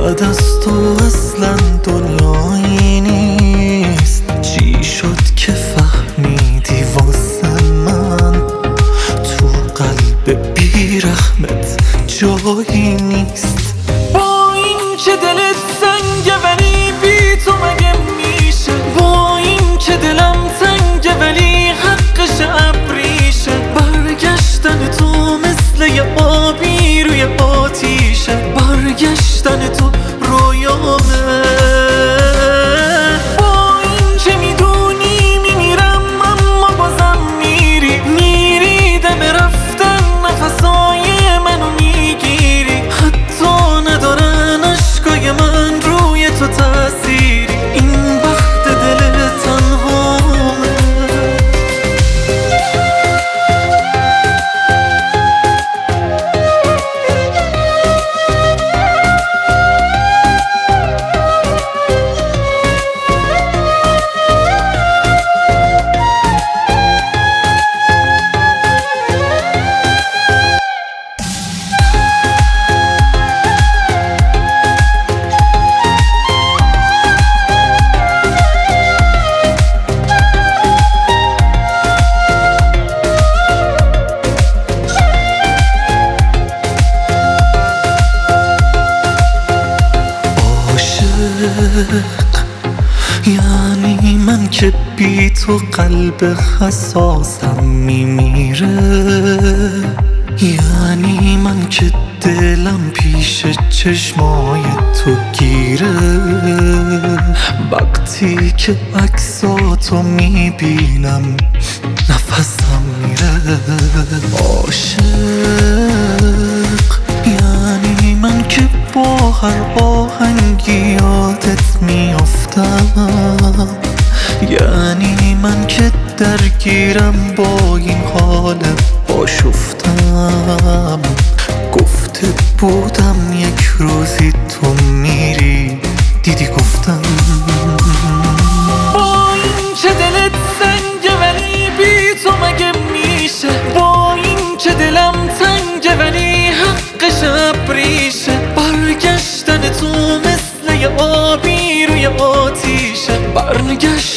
بعد از تو اصلا دنیایی نیست. چی شد که فهمیدی واسه من تو قلب بیرحمت جایی نیست؟ با این که دلت سنگه ولی بی تو مگه میشه؟ با این که دلم تنگه ولی حقش ابریشه. برگشتن تو مثل یه آبی روی آتیشه. برگشتن تو رویامه. با این که میدونی میمیرم اما بازم میری دم رفتن نفسای منو میگیری. حتی ندارن عشقای من روی تو تأثیری. این وقت دل تنهامه. یعنی من که بی تو قلب حساسم میمیره. یعنی من که دلم پیش چشمای تو گیره. وقتی که عکساتو میبینم نفسم میره. عاشق یعنی من که با هر آهنگی یادت میافتم. یعنی من که درگیرم با این حال آشفتم. گفته بودم یک روزی تو میری، دیدی گفتم. با این که دلت سنگه ولی بی تو مگه میشه؟ با این که دلم تنگه ولی حقش ابریشه. برگشتن تو مثل یه آبی روی آتیشه. برگشتن